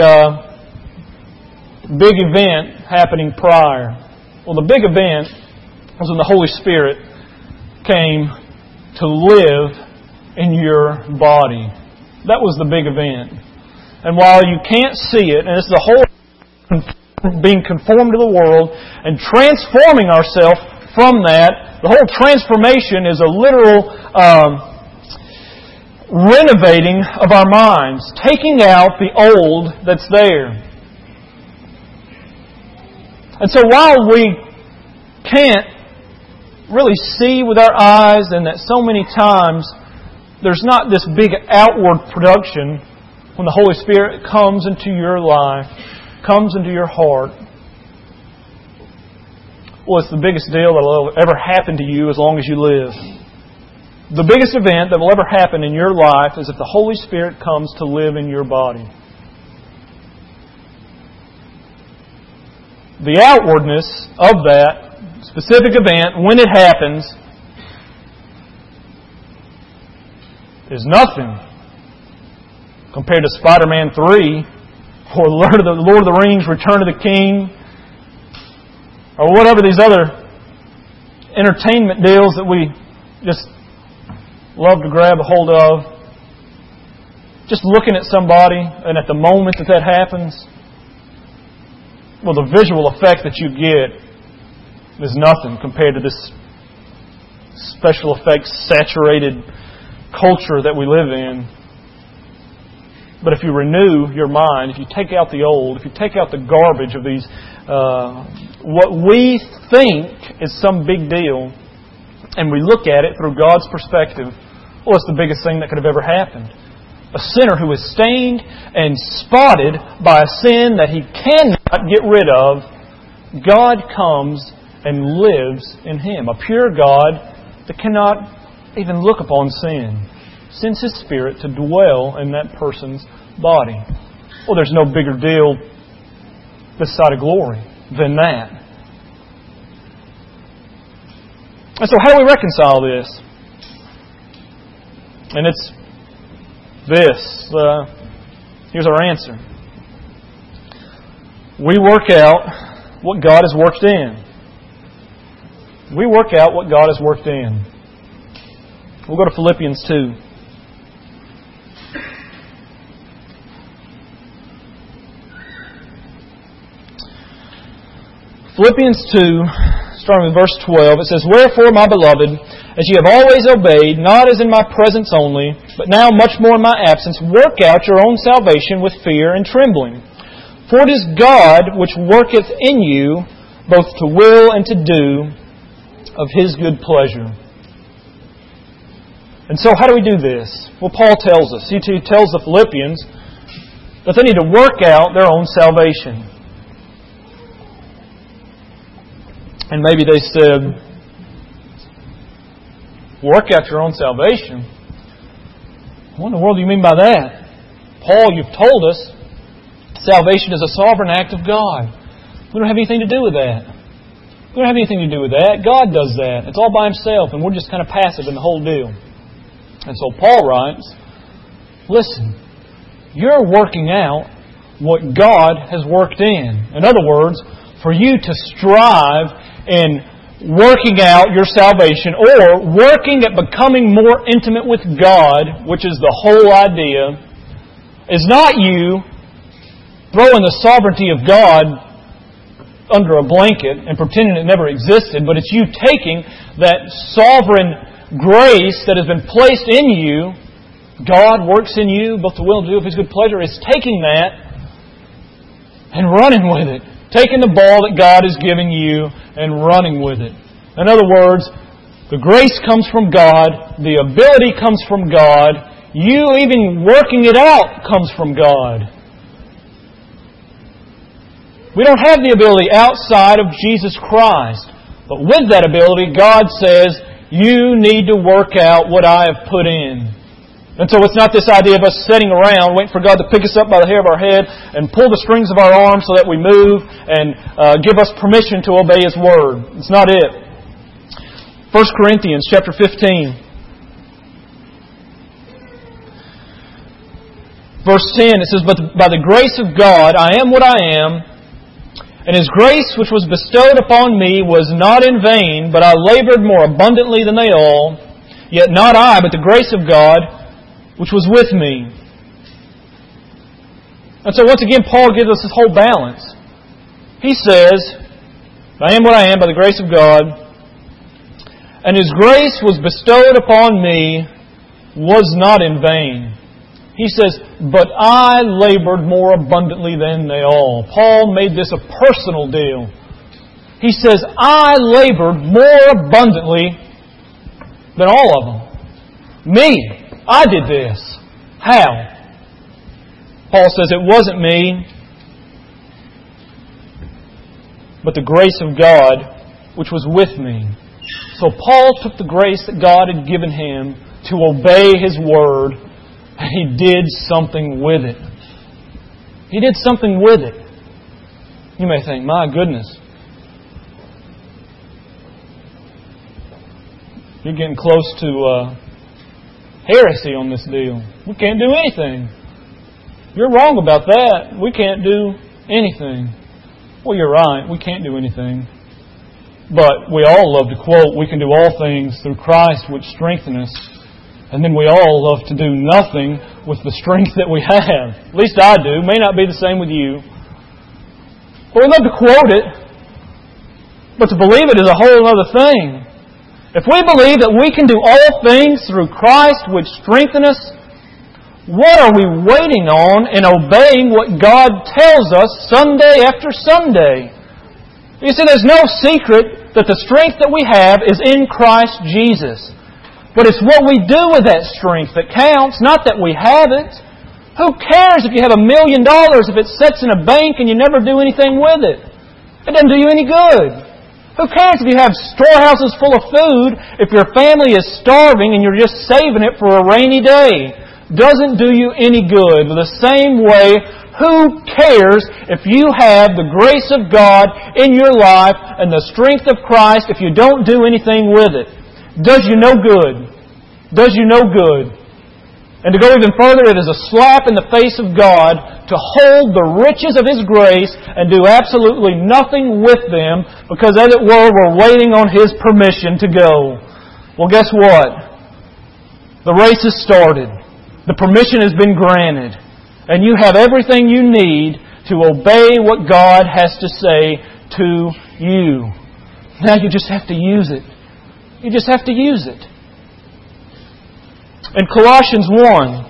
big event happening prior. Well, the big event was when the Holy Spirit came to live in your body. That was the big event. And while you can't see it, and it's the whole being conformed to the world and transforming ourselves from that, the whole transformation is a literal renovating of our minds, taking out the old that's there. And so while we can't really see with our eyes, and that so many times there's not this big outward production when the Holy Spirit comes into your life, comes into your heart, well, it's the biggest deal that will ever happen to you as long as you live. The biggest event that will ever happen in your life is if the Holy Spirit comes to live in your body. The outwardness of that specific event, when it happens, is nothing compared to Spider-Man 3 or Lord of the Rings, Return of the King, or whatever these other entertainment deals that we just love to grab a hold of. Just looking at somebody, and at the moment that happens, well, the visual effect that you get is nothing compared to this special effects saturated culture that we live in. But if you renew your mind, if you take out the old, if you take out the garbage of these, what we think is some big deal, and we look at it through God's perspective, well, it's the biggest thing that could have ever happened. A sinner who is stained and spotted by a sin that he cannot get rid of, God comes and lives in him. A pure God that cannot even look upon sin sends His Spirit to dwell in that person's body. Well, there's no bigger deal this side of glory than that. And so how do we reconcile this? And it's this. Here's our answer. We work out what God has worked in. We work out what God has worked in. We'll go to Philippians 2. Philippians 2, starting with verse 12, it says, "Wherefore, my beloved, as ye have always obeyed, not as in my presence only, but now much more in my absence, work out your own salvation with fear and trembling. For it is God which worketh in you, both to will and to do of His good pleasure." And so how do we do this? Well, Paul tells us. He tells the Philippians that they need to work out their own salvation. And maybe they said, work out your own salvation? What in the world do you mean by that? Paul, you've told us salvation is a sovereign act of God. We don't have anything to do with that. We don't have anything to do with that. God does that. It's all by Himself, and we're just kind of passive in the whole deal. And so Paul writes, listen, you're working out what God has worked in. In other words, for you to strive in working out your salvation, or working at becoming more intimate with God, which is the whole idea, is not you throwing the sovereignty of God under a blanket and pretending it never existed, but it's you taking that sovereign grace that has been placed in you. God works in you, both to will and to do of His good pleasure, is taking that and running with it. Taking the ball that God is giving you and running with it. In other words, the grace comes from God, the ability comes from God, you even working it out comes from God. We don't have the ability outside of Jesus Christ. But with that ability, God says, you need to work out what I have put in. And so it's not this idea of us sitting around waiting for God to pick us up by the hair of our head and pull the strings of our arms so that we move and give us permission to obey His Word. It's not it. 1 Corinthians chapter 15. Verse 10, it says, "But by the grace of God I am what I am, and His grace which was bestowed upon me was not in vain, but I labored more abundantly than they all. Yet not I, but the grace of God which was with me." And so once again, Paul gives us this whole balance. He says, I am what I am by the grace of God, and His grace was bestowed upon me was not in vain. He says, but I labored more abundantly than they all. Paul made this a personal deal. He says, I labored more abundantly than all of them. Me. I did this. How? Paul says it wasn't me, but the grace of God which was with me. So Paul took the grace that God had given him to obey His Word, and he did something with it. He did something with it. You may think, my goodness, you're getting close to heresy on this deal. We can't do anything. You're wrong about that. We can't do anything. Well, you're right. We can't do anything. But we all love to quote, we can do all things through Christ which strengthen us. And then we all love to do nothing with the strength that we have. At least I do. May not be the same with you. But we love to quote it. But to believe it is a whole other thing. If we believe that we can do all things through Christ which strengthen us, what are we waiting on in obeying what God tells us Sunday after Sunday? You see, there's no secret that the strength that we have is in Christ Jesus. But it's what we do with that strength that counts, not that we have it. Who cares if you have $1 million if it sits in a bank and you never do anything with it? It doesn't do you any good. Who cares if you have storehouses full of food if your family is starving and you're just saving it for a rainy day? Doesn't do you any good. The same way, who cares if you have the grace of God in your life and the strength of Christ if you don't do anything with it? Does you no good. Does you no good. And to go even further, it is a slap in the face of God to hold the riches of His grace and do absolutely nothing with them because, as it were, we're waiting on His permission to go. Well, guess what? The race has started. The permission has been granted. And you have everything you need to obey what God has to say to you. Now you just have to use it. You just have to use it. In Colossians 1,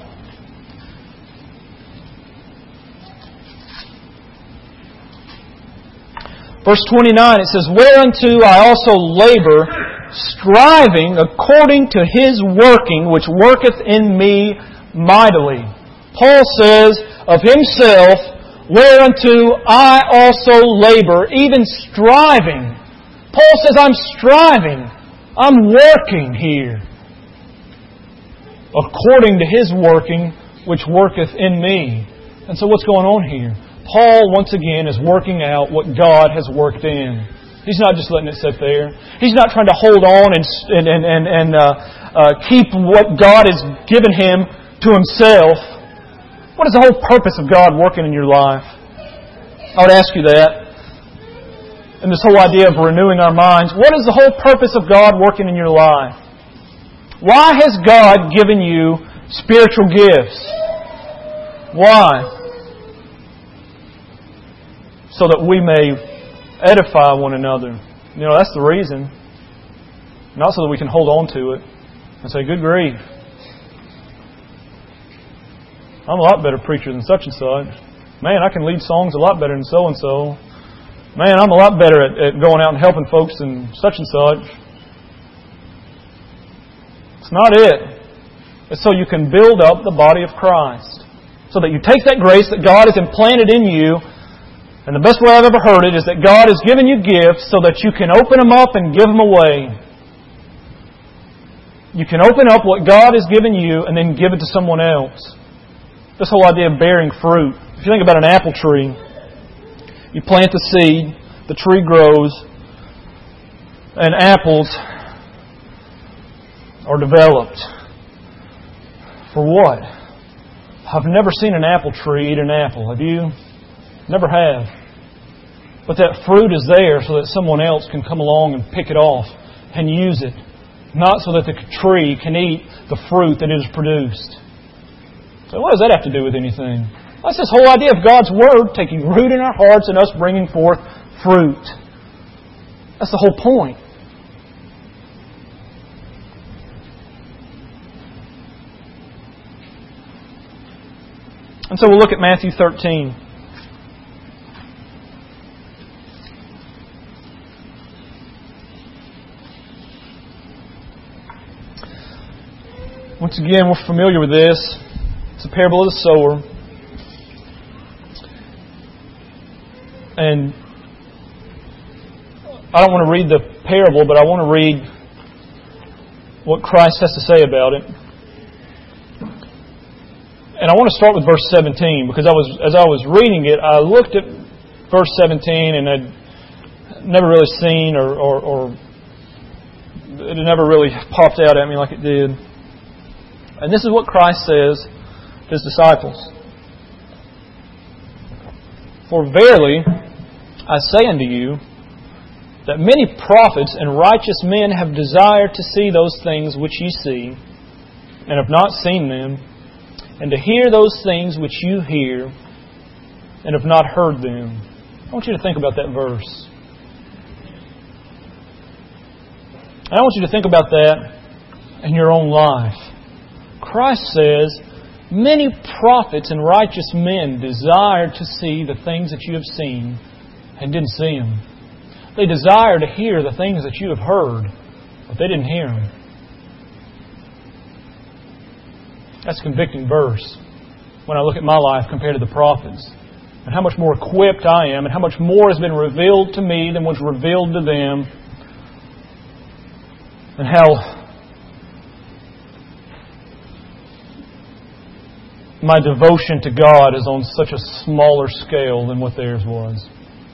verse 29, it says, "Whereunto I also labor, striving according to His working, which worketh in me mightily." Paul says of himself, "Whereunto I also labor," even striving. Paul says, I'm striving. I'm working here. According to His working, which worketh in me. And so what's going on here? Paul, once again, is working out what God has worked in. He's not just letting it sit there. He's not trying to hold on and keep what God has given him to himself. What is the whole purpose of God working in your life? I would ask you that. And this whole idea of renewing our minds. What is the whole purpose of God working in your life? Why has God given you spiritual gifts? Why? So that we may edify one another. You know, that's the reason. Not so that we can hold on to it and say, good grief, I'm a lot better preacher than such and such. Man, I can lead songs a lot better than so and so. Man, I'm a lot better at going out and helping folks than such and such. It's not it. It's so you can build up the body of Christ. So that you take that grace that God has implanted in you. And the best way I've ever heard it is that God has given you gifts so that you can open them up and give them away. You can open up what God has given you and then give it to someone else. This whole idea of bearing fruit. If you think about an apple tree, you plant the seed, the tree grows, and apples are developed. For what? I've never seen an apple tree eat an apple. Have you? Never have. But that fruit is there so that someone else can come along and pick it off and use it. Not so that the tree can eat the fruit that it has produced. So what does that have to do with anything? That's this whole idea of God's Word taking root in our hearts and us bringing forth fruit. That's the whole point. And so we'll look at Matthew 13. Once again, we're familiar with this. It's a parable of the sower. And I don't want to read the parable, but I want to read what Christ has to say about it. And I want to start with verse 17, because as I was reading it, I looked at verse 17 and I'd never really seen or it had never really popped out at me like it did. And this is what Christ says to His disciples. "For verily, I say unto you, that many prophets and righteous men have desired to see those things which ye see, and have not seen them, and to hear those things which you hear, and have not heard them. I want you to think about that verse. I want you to think about that in your own life. Christ says, many prophets and righteous men desired to see the things that you have seen and didn't see them. They desire to hear the things that you have heard, but they didn't hear them. That's a convicting verse when I look at my life compared to the prophets, and how much more equipped I am, and how much more has been revealed to me than was revealed to them, and how my devotion to God is on such a smaller scale than what theirs was.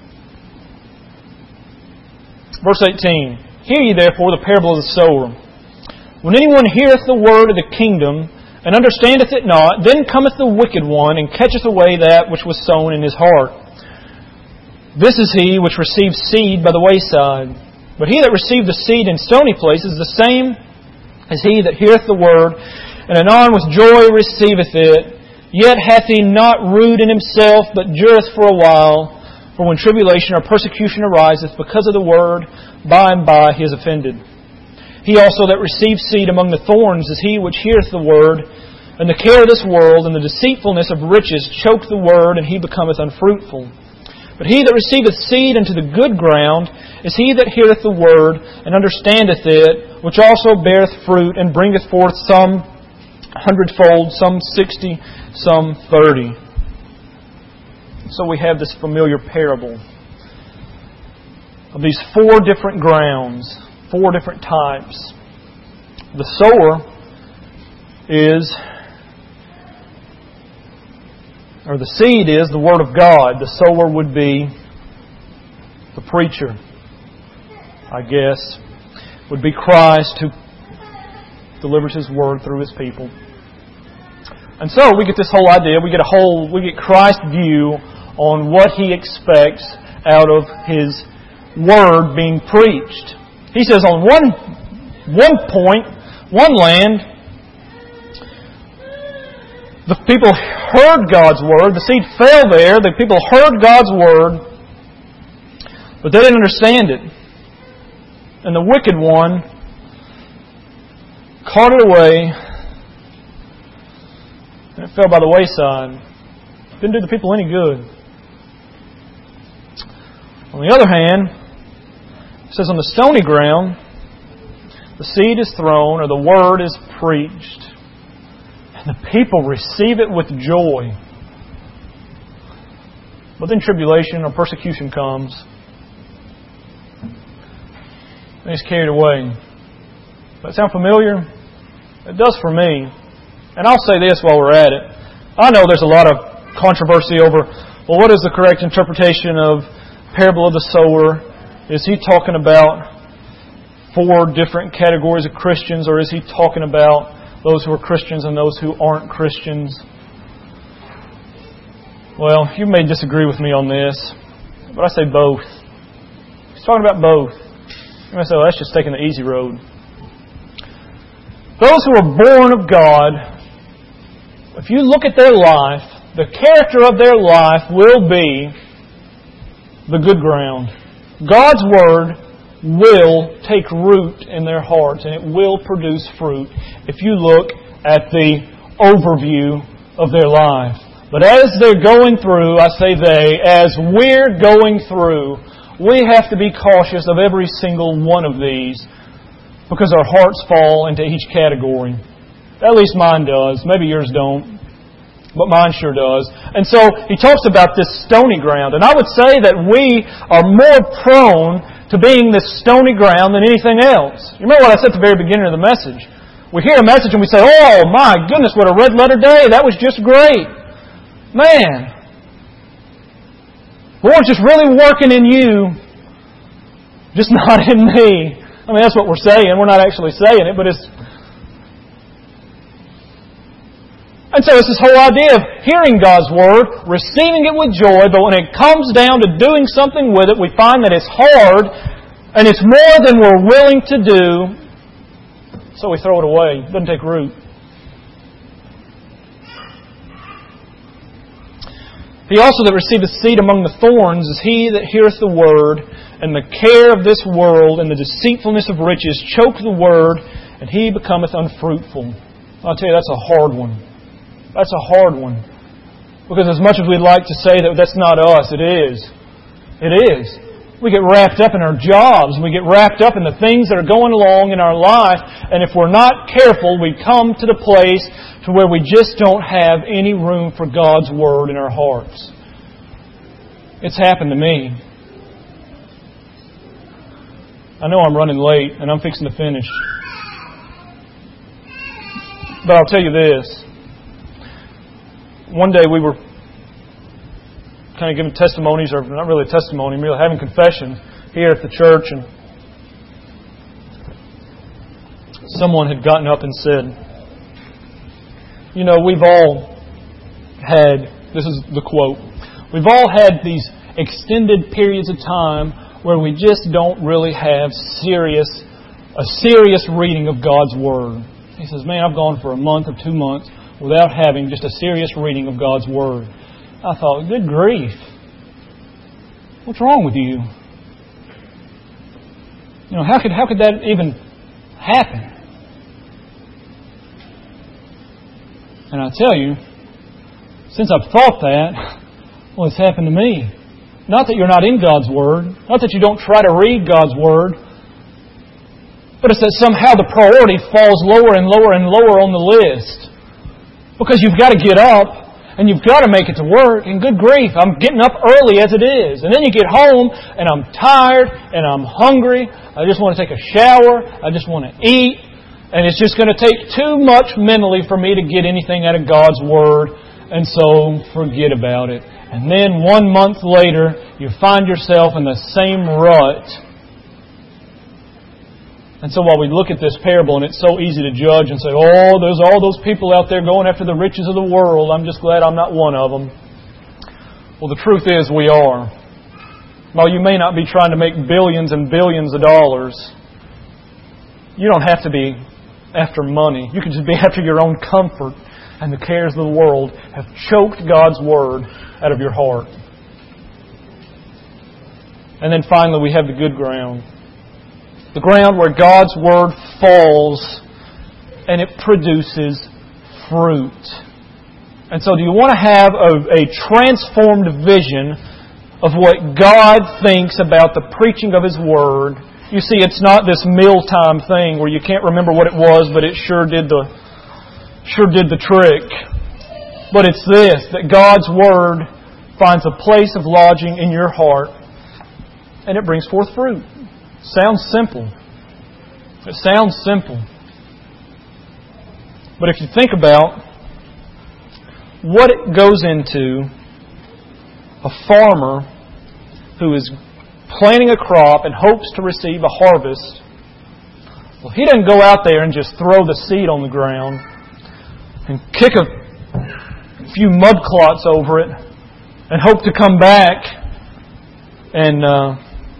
Verse 18, Hear ye therefore the parable of the sower. When anyone heareth the word of the kingdom, and understandeth it not, then cometh the wicked one, and catcheth away that which was sown in his heart. This is he which received seed by the wayside. But he that received the seed in stony places, the same as he that heareth the word, and anon with joy receiveth it, yet hath he not root in himself, but dureth for a while. For when tribulation or persecution ariseth because of the word, by and by he is offended. He also that receives seed among the thorns is he which heareth the word, and the care of this world and the deceitfulness of riches choke the word, and he becometh unfruitful. But he that receiveth seed into the good ground is he that heareth the word, and understandeth it, which also beareth fruit, and bringeth forth some 100-fold, some 60, some 30. So we have this familiar parable of these 4 different grounds, 4 different types. The sower is, or the seed is the Word of God. The sower would be the preacher, I guess. Would be Christ who delivers His Word through His people. And so we get this whole idea, we get Christ's view on what He expects out of His Word being preached. He says on one point, one land, the people heard God's Word, the seed fell there, the people heard God's Word, but they didn't understand it. And the wicked one caught it away, and it fell by the wayside. Didn't do the people any good. On the other hand, it says on the stony ground, the seed is thrown, or the word is preached, and the people receive it with joy. But then tribulation or persecution comes, and he's carried away. Does that sound familiar? It does for me. And I'll say this while we're at it. I know there's a lot of controversy over, well, what is the correct interpretation of parable of the sower? Is he talking about 4 different categories of Christians, or is he talking about those who are Christians and those who aren't Christians? Well, you may disagree with me on this, but I say both. He's talking about both. You may say, well, that's just taking the easy road. Those who are born of God, if you look at their life, the character of their life will be the good ground. God's Word will take root in their hearts, and it will produce fruit if you look at the overview of their life. But as they're going through, I say as we're going through, we have to be cautious of every single one of these, because our hearts fall into each category. At least mine does. Maybe yours don't. But mine sure does. And so he talks about this stony ground. And I would say that we are more prone to being this stony ground than anything else. You remember what I said at the very beginning of the message? We hear a message and we say, oh my goodness, what a red letter day. That was just great. Man, the Lord's just really working in you, just not in me. I mean, that's what we're saying. We're not actually saying it, but it's... And so it's this whole idea of hearing God's Word, receiving it with joy, but when it comes down to doing something with it, we find that it's hard, And it's more than we're willing to do, so we throw it away. It doesn't take root. He also that receiveth seed among the thorns is he that heareth the word, and the care of this world and the deceitfulness of riches choke the word, and he becometh unfruitful. I'll tell you, that's a hard one. That's a hard one. Because as much as we'd like to say that that's not us, it is. It is. We get wrapped up in our jobs. We get wrapped up in the things that are going along in our life. And if we're not careful, we come to the place to where we just don't have any room for God's Word in our hearts. It's happened to me. I know I'm running late and I'm fixing to finish. But I'll tell you this. One day we were kind of giving testimonies, or not really a testimony, really having confessions here at the church, and someone had gotten up and said, you know, we've all had, this is the quote, we've all had these extended periods of time where we just don't really have a serious reading of God's Word. He says, man, I've gone for a month or 2 months without having just a serious reading of God's Word. I thought, good grief. What's wrong with you? You know, how could that even happen? And I tell you, since I've thought that, well, it's happened to me. Not that you're not in God's Word, not that you don't try to read God's Word, but it's that somehow the priority falls lower and lower and lower on the list. Because you've got to get up and you've got to make it to work. And good grief, I'm getting up early as it is. And then you get home and I'm tired and I'm hungry. I just want to take a shower. I just want to eat. And it's just going to take too much mentally for me to get anything out of God's Word. And so forget about it. And then 1 month later, you find yourself in the same rut. And so while we look at this parable, and it's so easy to judge and say, oh, there's all those people out there going after the riches of the world. I'm just glad I'm not one of them. Well, the truth is we are. While you may not be trying to make billions and billions of dollars, you don't have to be after money. You can just be after your own comfort. And the cares of the world have choked God's Word out of your heart. And then finally we have the good ground. The ground where God's Word falls and it produces fruit. And so do you want to have a transformed vision of what God thinks about the preaching of His Word? You see, it's not this mealtime thing where you can't remember what it was, but it sure did the trick. But it's this, that God's Word finds a place of lodging in your heart and it brings forth fruit. Sounds simple. It sounds simple. But if you think about what it goes into a farmer who is planting a crop and hopes to receive a harvest, well, he doesn't go out there and just throw the seed on the ground and kick a few mud clots over it and hope to come back and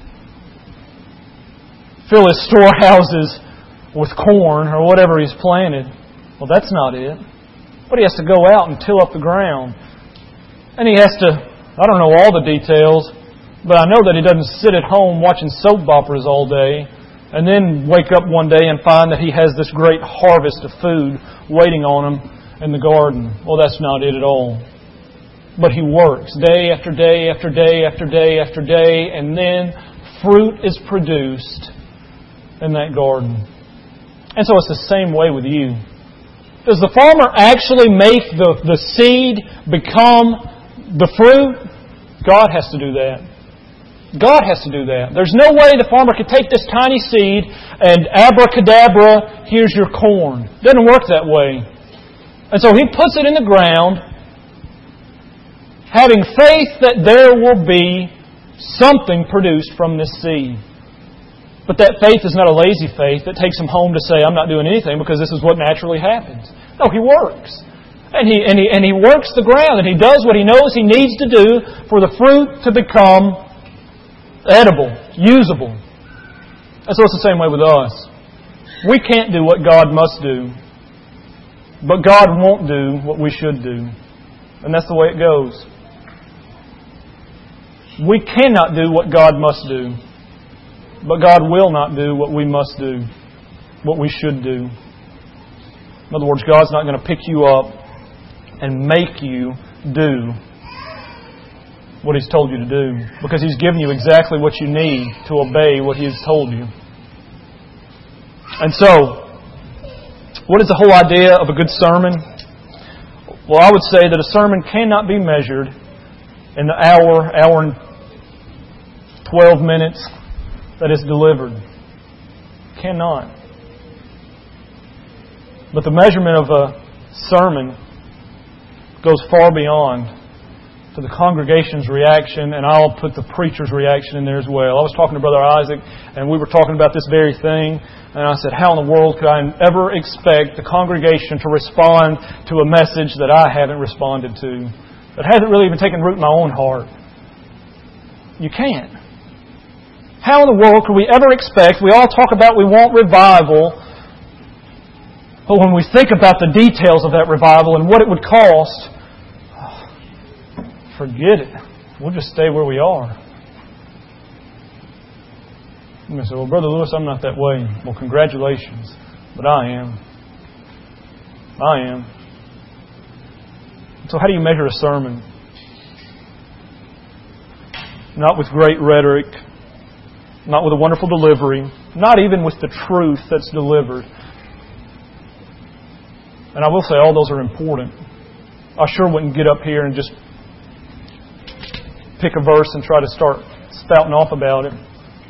fill his storehouses with corn or whatever he's planted. Well, that's not it. But he has to go out and till up the ground. And he has to, I don't know all the details, but I know that he doesn't sit at home watching soap operas all day and then wake up one day and find that he has this great harvest of food waiting on him in the garden. Well, that's not it at all. But he works day after day after day after day after day, and then fruit is produced in that garden. And so it's the same way with you. Does the farmer actually make the seed become the fruit? God has to do that. God has to do that. There's no way the farmer could take this tiny seed and abracadabra, here's your corn. It doesn't work that way. And so he puts it in the ground, having faith that there will be something produced from this seed. But that faith is not a lazy faith that takes him home to say, I'm not doing anything because this is what naturally happens. No, he works. And he works the ground and he does what he knows he needs to do for the fruit to become edible, usable. And so it's the same way with us. We can't do what God must do, but God won't do what we should do. And that's the way it goes. We cannot do what God must do, but God will not do what we must do, what we should do. In other words, God's not going to pick you up and make you do what He's told you to do, because He's given you exactly what you need to obey what He has told you. And so, what is the whole idea of a good sermon? Well, I would say that a sermon cannot be measured in the hour and 12 minutes that is delivered. Cannot. But the measurement of a sermon goes far beyond to the congregation's reaction, and I'll put the preacher's reaction in there as well. I was talking to Brother Isaac, and we were talking about this very thing, and I said, how in the world could I ever expect the congregation to respond to a message that I haven't responded to, that hasn't really even taken root in my own heart? You can't. How in the world could we ever expect, we all talk about we want revival, but when we think about the details of that revival and what it would cost, forget it. We'll just stay where we are. You may say, well, Brother Lewis, I'm not that way. Well, congratulations. But I am. So how do you measure a sermon? Not with great rhetoric, not with a wonderful delivery, not even with the truth that's delivered. And I will say all those are important. I sure wouldn't get up here and just pick a verse and try to start spouting off about it.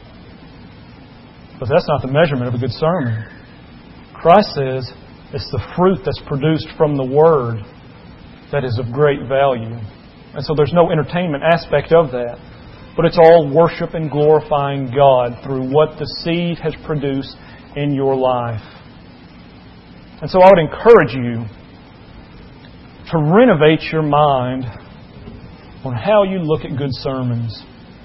But that's not the measurement of a good sermon. Christ says it's the fruit that's produced from the Word that is of great value. And so there's no entertainment aspect of that. But it's all worship and glorifying God through what the seed has produced in your life. And so I would encourage you to renovate your mind on how you look at good sermons.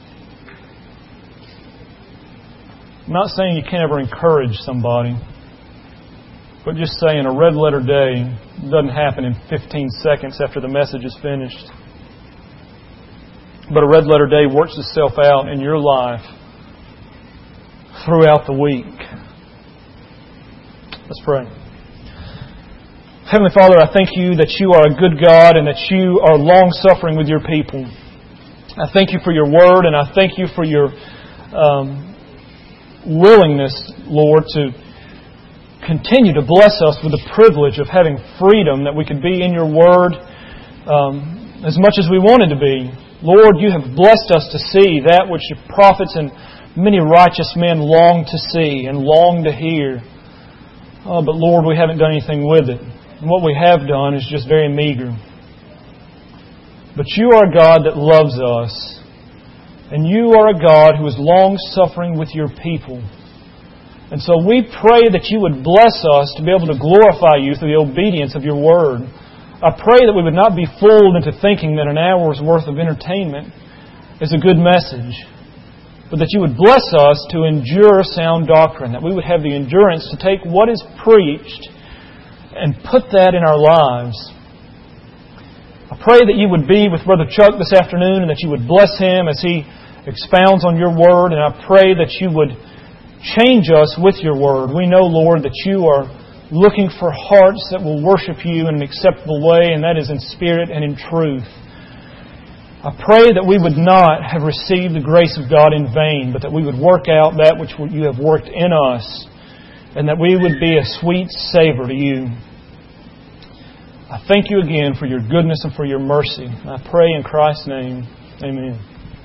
I'm not saying you can't ever encourage somebody, but just saying a red letter day doesn't happen in 15 seconds after the message is finished. But a red letter day works itself out in your life throughout the week. Let's pray. Heavenly Father, I thank You that You are a good God and that You are long-suffering with Your people. I thank You for Your Word, and I thank You for Your willingness, Lord, to continue to bless us with the privilege of having freedom, that we could be in Your Word as much as we wanted to be. Lord, You have blessed us to see that which the prophets and many righteous men long to see and long to hear. But Lord, we haven't done anything with it. And what we have done is just very meager. But You are a God that loves us. And You are a God who is long-suffering with Your people. And so we pray that You would bless us to be able to glorify You through the obedience of Your Word. I pray that we would not be fooled into thinking that an hour's worth of entertainment is a good message, but that You would bless us to endure sound doctrine, that we would have the endurance to take what is preached and put that in our lives. I pray that You would be with Brother Chuck this afternoon and that You would bless him as he expounds on Your Word. And I pray that You would change us with Your Word. We know, Lord, that You are looking for hearts that will worship You in an acceptable way, and that is in spirit and in truth. I pray that we would not have received the grace of God in vain, but that we would work out that which You have worked in us, and that we would be a sweet savor to You. I thank You again for Your goodness and for Your mercy. I pray in Christ's name. Amen.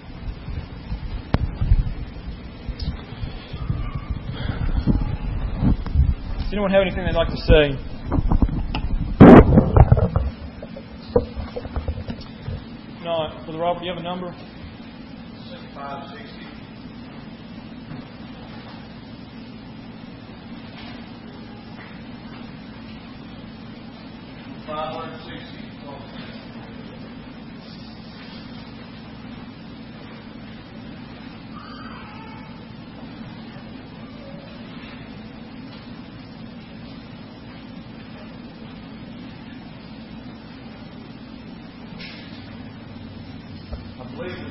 Does anyone have anything they'd like to say? No, Brother Robert, do you have a number? 560.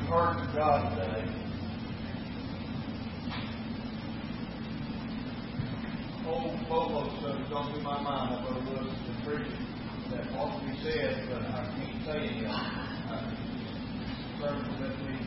heard from God today. Whole boatload of stuff has gone through my mind that Brother Lewis has been preaching that ought to be said, but I can't say any of it. Sermon with me.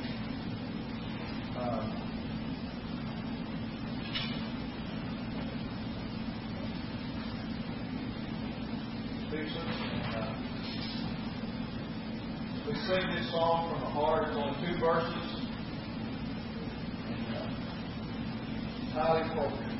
We sing this song from the heart. It's only 2 verses. Highly appropriate.